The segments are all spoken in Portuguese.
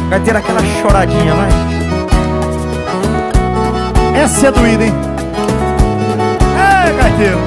Vai ter aquela choradinha, vai. Essa é doída, hein? É, gaiteiro.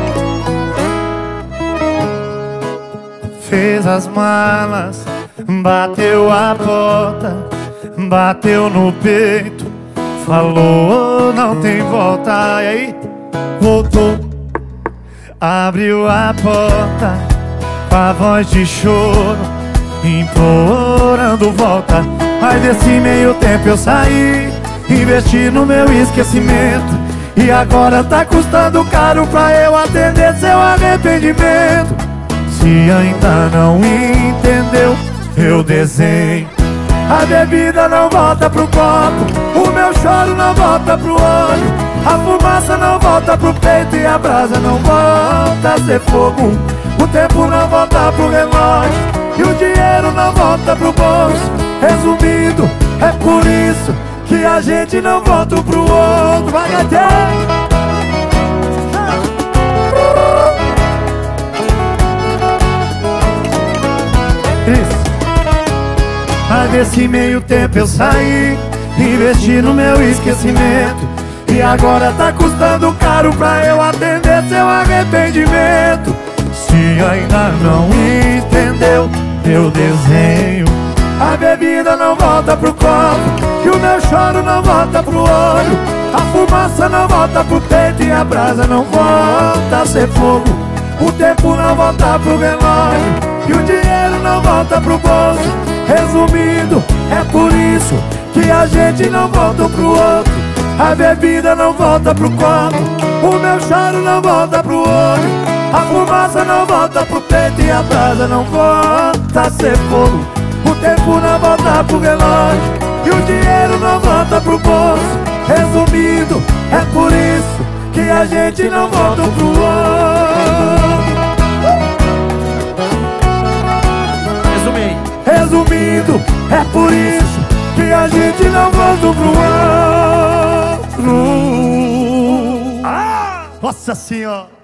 Fez as malas, bateu a porta, bateu no peito, falou não tem volta. E aí, voltou, abriu a porta com a voz de choro, implorando volta. Mas desse meio tempo eu saí, investi no meu esquecimento, e agora tá custando caro pra eu atender seu arrependimento. Se ainda não entendeu, eu desenho. A bebida não volta pro copo, o meu choro não volta pro olho, a fumaça não volta pro peito e a brasa não volta a ser fogo. O tempo não volta pro relógio e o dinheiro não volta pro bolso. Resumindo, é por isso que a gente não volta um pro outro. Vai, gaiteiro! Isso. Mas nesse meio tempo eu saí, investi no meu esquecimento, e agora tá custando caro pra eu atender seu arrependimento. Se ainda não entendeu, eu desenho. A bebida não volta pro copo, e o meu choro não volta pro olho, a fumaça não volta pro peito e a brasa não volta a ser fogo. O tempo não volta pro relógio e o dinheiro não volta pro bolso. Resumindo, é por isso que a gente não volta um pro outro. A bebida não volta pro copo, o meu choro não volta pro olho, a fumaça não volta pro peito e a brasa não volta a ser fogo. O tempo não volta pro relógio e o dinheiro não volta pro bolso. Resumindo, é por isso que a gente não volta um pro outro. Resumindo, é por isso que a gente não volta um pro outro. Nossa Senhora!